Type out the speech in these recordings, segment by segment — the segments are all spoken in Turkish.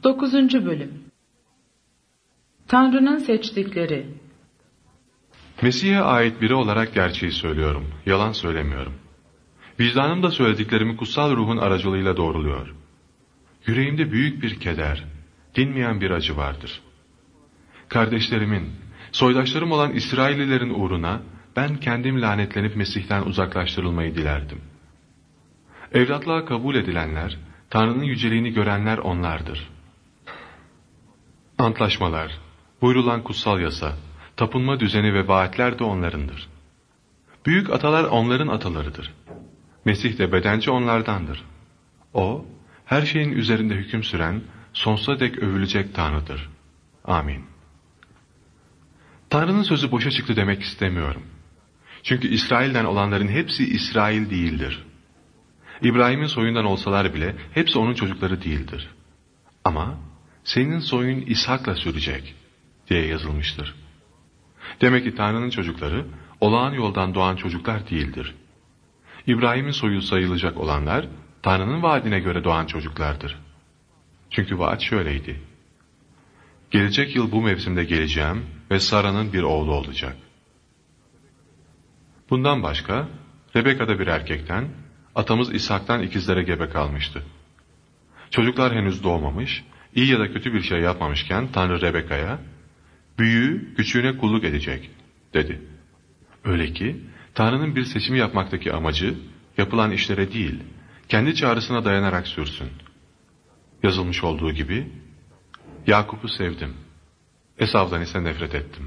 9. Bölüm. Tanrı'nın seçtikleri. Mesih'e ait biri olarak gerçeği söylüyorum, yalan söylemiyorum. Vicdanım da söylediklerimi kutsal ruhun aracılığıyla doğruluyor. Yüreğimde büyük bir keder, dinmeyen bir acı vardır. Kardeşlerimin, soydaşlarım olan İsraillilerin uğruna ben kendim lanetlenip Mesih'ten uzaklaştırılmayı dilerdim. Evlatlığa kabul edilenler, Tanrı'nın yüceliğini görenler onlardır. Antlaşmalar, buyrulan kutsal yasa, tapınma düzeni ve vaatler de onlarındır. Büyük atalar onların atalarıdır. Mesih de bedenci onlardandır. O, her şeyin üzerinde hüküm süren, sonsuza dek övülecek Tanrı'dır. Amin. Tanrı'nın sözü boşa çıktı demek istemiyorum. Çünkü İsrail'den olanların hepsi İsrail değildir. İbrahim'in soyundan olsalar bile hepsi onun çocukları değildir. Ama senin soyun İshak'la sürecek diye yazılmıştır. Demek ki Tanrı'nın çocukları olağan yoldan doğan çocuklar değildir. İbrahim'in soyu sayılacak olanlar Tanrı'nın vaadine göre doğan çocuklardır. Çünkü vaat şöyleydi: gelecek yıl bu mevsimde geleceğim ve Sara'nın bir oğlu olacak. Bundan başka Rebeka'da bir erkekten, atamız İshak'tan ikizlere gebe kalmıştı. Çocuklar henüz doğmamış, iyi ya da kötü bir şey yapmamışken Tanrı Rebeka'ya, büyüğü küçüğüne kulluk edecek dedi. Öyle ki Tanrı'nın bir seçimi yapmaktaki amacı yapılan işlere değil, kendi çağrısına dayanarak sürsün. Yazılmış olduğu gibi, Yakup'u sevdim, Esav'dan ise nefret ettim.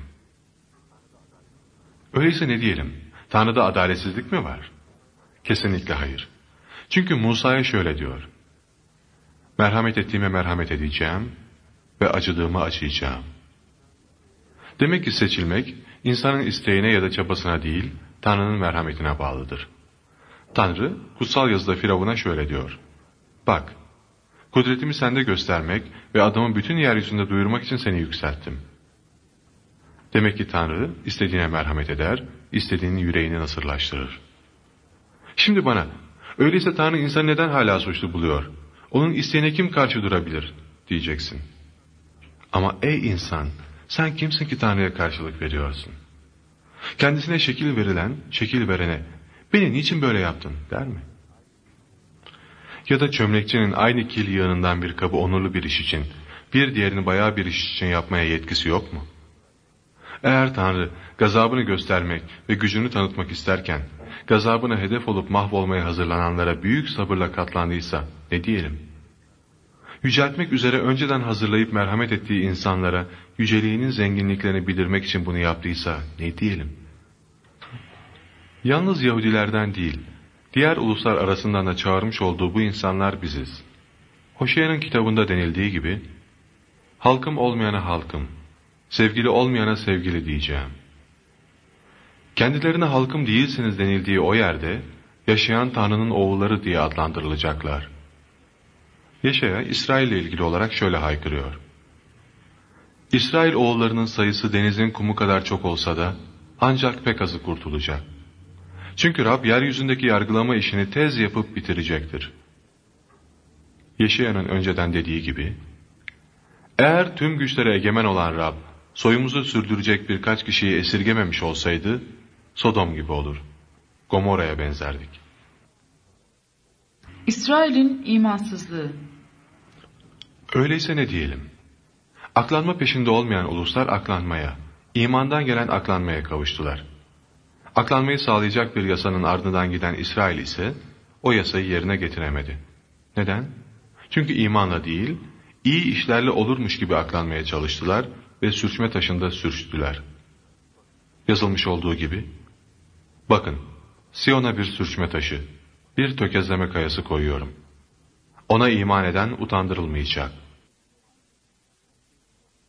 Öyleyse ne diyelim, Tanrı'da adaletsizlik mi var? Kesinlikle hayır. Çünkü Musa'ya şöyle diyor: merhamet ettiğime merhamet edeceğim ve acıdığıma acıyacağım. Demek ki seçilmek, insanın isteğine ya da çabasına değil, Tanrı'nın merhametine bağlıdır. Tanrı, kutsal yazıda Firavun'a şöyle diyor: bak, kudretimi sende göstermek ve adımı bütün yeryüzünde duyurmak için seni yükselttim. Demek ki Tanrı, istediğine merhamet eder, istediğinin yüreğini nasırlaştırır. Şimdi bana, öyleyse Tanrı insanı neden hala suçlu buluyor? Onun isteğine kim karşı durabilir diyeceksin. Ama ey insan, sen kimsin ki Tanrı'ya karşılık veriyorsun? Kendisine şekil verilen, şekil verene, beni niçin böyle yaptın der mi? Ya da çömlekçinin aynı kil yığınından bir kabı onurlu bir iş için, bir diğerini bayağı bir iş için yapmaya yetkisi yok mu? Eğer Tanrı gazabını göstermek ve gücünü tanıtmak isterken, gazabına hedef olup mahvolmaya hazırlananlara büyük sabırla katlandıysa ne diyelim? Yüceltmek üzere önceden hazırlayıp merhamet ettiği insanlara yüceliğinin zenginliklerini bildirmek için bunu yaptıysa ne diyelim? Yalnız Yahudilerden değil, diğer uluslar arasından da çağırmış olduğu bu insanlar biziz. Hoşeya'nın kitabında denildiği gibi, halkım olmayana halkım, sevgili olmayana sevgili diyeceğim. Kendilerine halkım değilsiniz denildiği o yerde, yaşayan Tanrı'nın oğulları diye adlandırılacaklar. Yeşaya, İsrail ile ilgili olarak şöyle haykırıyor: İsrail oğullarının sayısı denizin kumu kadar çok olsa da, ancak pek azı kurtulacak. Çünkü Rab yeryüzündeki yargılama işini tez yapıp bitirecektir. Yeşaya'nın önceden dediği gibi, eğer tüm güçlere egemen olan Rab, soyumuzu sürdürecek birkaç kişiyi esirgememiş olsaydı, Sodom gibi olur, Gomorra'ya benzerdik. İsrail'in imansızlığı. Öyleyse ne diyelim? Aklanma peşinde olmayan uluslar aklanmaya, imandan gelen aklanmaya kavuştular. Aklanmayı sağlayacak bir yasanın ardından giden İsrail ise o yasayı yerine getiremedi. Neden? Çünkü imanla değil, iyi işlerle olurmuş gibi aklanmaya çalıştılar ve sürçme taşında sürçtüler. Yazılmış olduğu gibi, bakın, Siyon'a bir sürçme taşı, bir tökezleme kayası koyuyorum. Ona iman eden utandırılmayacak.